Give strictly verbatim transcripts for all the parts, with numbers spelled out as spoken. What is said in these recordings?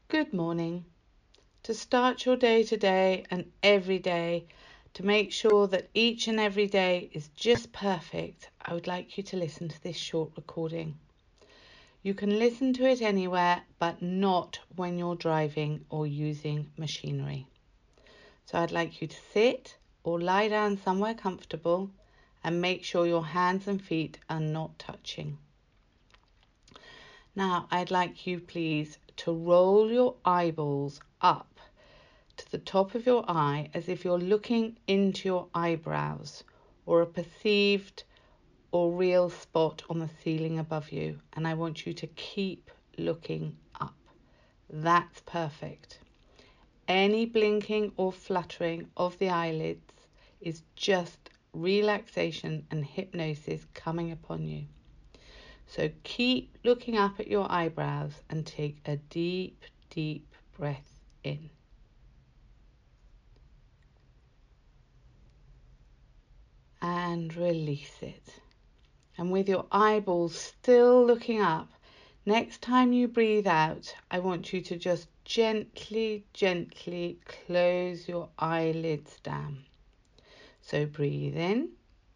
Good morning. To start your day today and every day, to make sure that each and every day is just perfect, I would like you to listen to this short recording. You can listen to it anywhere, but not when you're driving or using machinery. So I'd like you to sit or lie down somewhere comfortable and make sure your hands and feet are not touching. Now, I'd like you, please, to roll your eyeballs up to the top of your eye as if you're looking into your eyebrows or a perceived or real spot on the ceiling above you. And I want you to keep looking up. That's perfect. Any blinking or fluttering of the eyelids is just relaxation and hypnosis coming upon you. So keep looking up at your eyebrows and take a deep, deep breath in. And release it. And with your eyeballs still looking up, next time you breathe out, I want you to just gently, gently close your eyelids down. So breathe in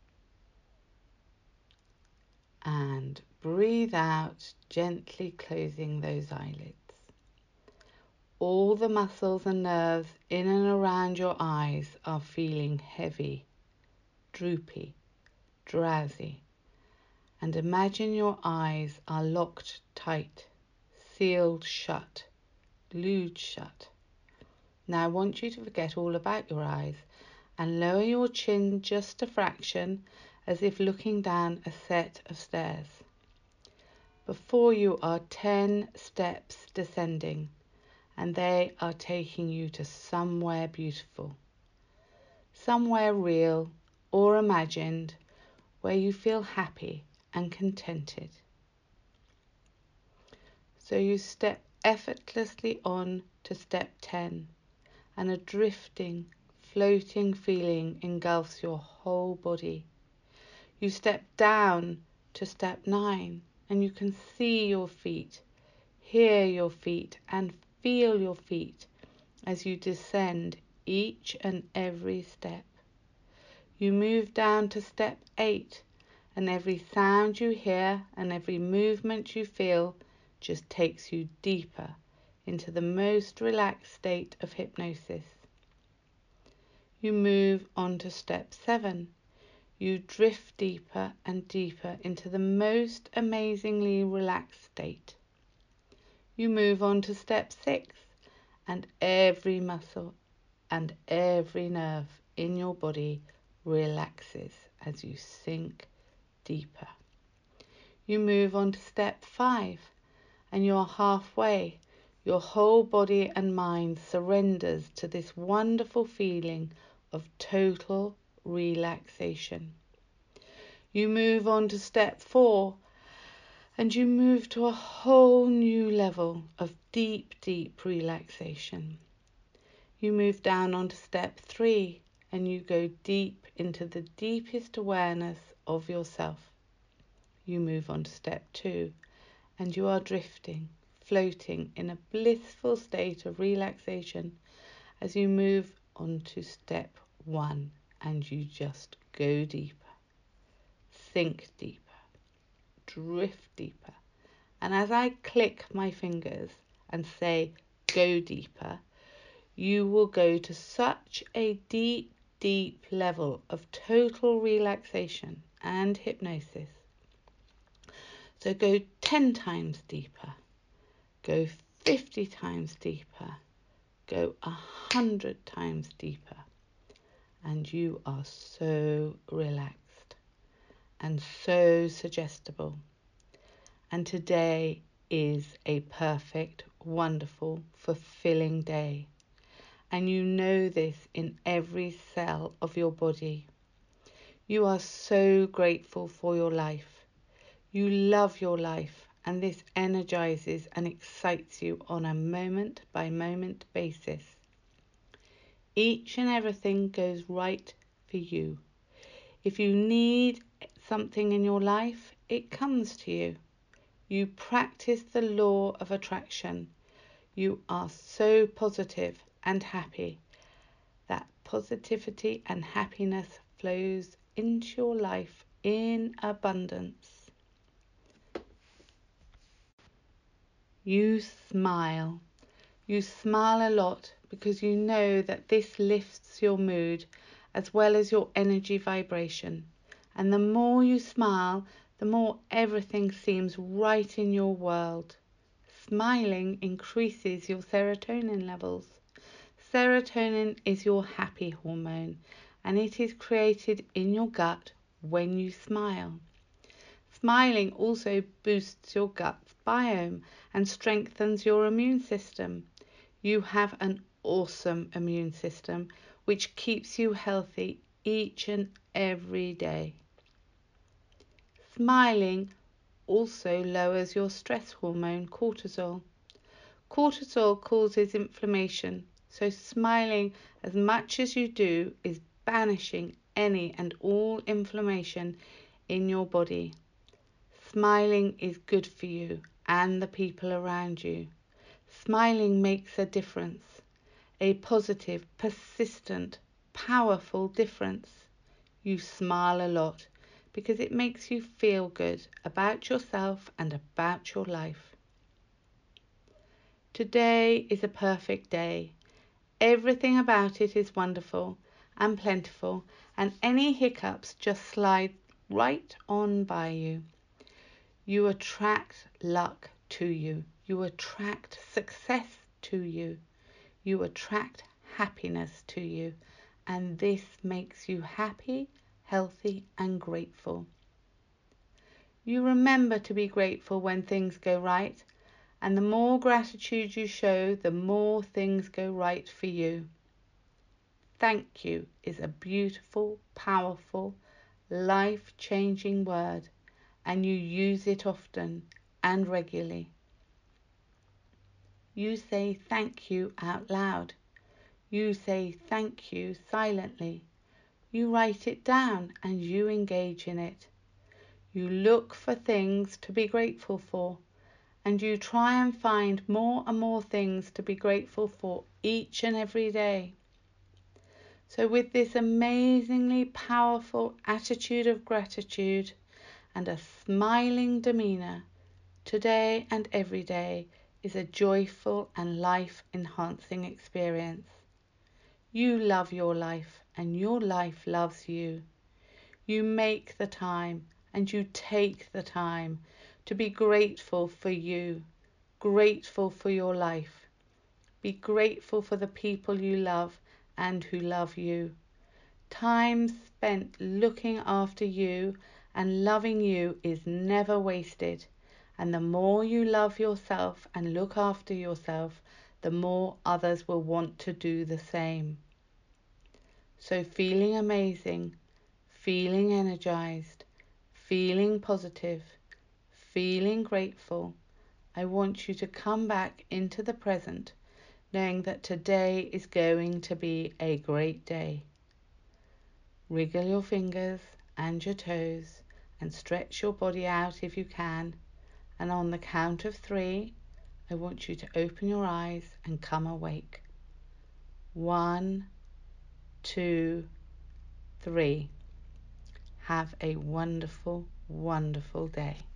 and breathe out, gently closing those eyelids. All the muscles and nerves in and around your eyes are feeling heavy, droopy, drowsy. And imagine your eyes are locked tight, sealed shut, glued shut. Now I want you to forget all about your eyes and lower your chin just a fraction, as if looking down a set of stairs. Before you are ten steps descending, and they are taking you to somewhere beautiful, somewhere real or imagined, where you feel happy and contented. So you step effortlessly on to step ten, and a drifting, floating feeling engulfs your whole body. You step down to step nine, and you can see your feet, hear your feet, and feel your feet as you descend each and every step. You move down to step eight, and every sound you hear and every movement you feel just takes you deeper into the most relaxed state of hypnosis. You move on to step seven. You drift deeper and deeper into the most amazingly relaxed state. You move on to step six, and every muscle and every nerve in your body relaxes as you sink deeper. You move on to step five, and you're halfway. Your whole body and mind surrenders to this wonderful feeling of total relaxation. You move on to step four, and you move to a whole new level of deep, deep relaxation. You move down onto step three, and you go deep into the deepest awareness of yourself. You move on to step two, and you are drifting, floating in a blissful state of relaxation as you move on to step one, and you just go deeper, sink deeper, drift deeper. And as I click my fingers and say, go deeper, you will go to such a deep, deep level of total relaxation and hypnosis. So go ten times deeper, go fifty times deeper, go a hundred times deeper, and you are so relaxed and so suggestible. And today is a perfect, wonderful, fulfilling day. And you know this in every cell of your body. You are so grateful for your life. You love your life, and this energizes and excites you on a moment by moment basis. Each and everything goes right for you. If you need something in your life, it comes to you. You practice the law of attraction. You are so positive and happy. That positivity and happiness flows into your life in abundance. You smile. You smile a lot because you know that this lifts your mood as well as your energy vibration. And the more you smile, the more everything seems right in your world. Smiling increases your serotonin levels. Serotonin is your happy hormone, and it is created in your gut when you smile. Smiling also boosts your gut's biome and strengthens your immune system. You have an awesome immune system which keeps you healthy each and every day. Smiling also lowers your stress hormone cortisol. Cortisol causes inflammation, so smiling as much as you do is banishing any and all inflammation in your body. Smiling is good for you and the people around you. Smiling makes a difference, a positive, persistent, powerful difference. You smile a lot because it makes you feel good about yourself and about your life. Today is a perfect day. Everything about it is wonderful and plentiful, and any hiccups just slide right on by you. You attract luck to you. You attract success to you. You attract happiness to you. And this makes you happy, healthy, and grateful. You remember to be grateful when things go right, and the more gratitude you show, the more things go right for you. Thank you is a beautiful, powerful, life-changing word, and you use it often and regularly. You say thank you out loud. You say thank you silently. You write it down and you engage in it. You look for things to be grateful for, and you try and find more and more things to be grateful for each and every day. So with this amazingly powerful attitude of gratitude and a smiling demeanour, today and every day is a joyful and life-enhancing experience. You love your life and your life loves you. You make the time and you take the time to be grateful for you, grateful for your life. Be grateful for the people you love and who love you. Time spent looking after you and loving you is never wasted. And the more you love yourself and look after yourself, the more others will want to do the same. So feeling amazing, feeling energized, feeling positive, feeling grateful, I want you to come back into the present, knowing that today is going to be a great day. Wriggle your fingers and your toes and stretch your body out if you can. And on the count of three, I want you to open your eyes and come awake. One, two, three. Have a wonderful, wonderful day.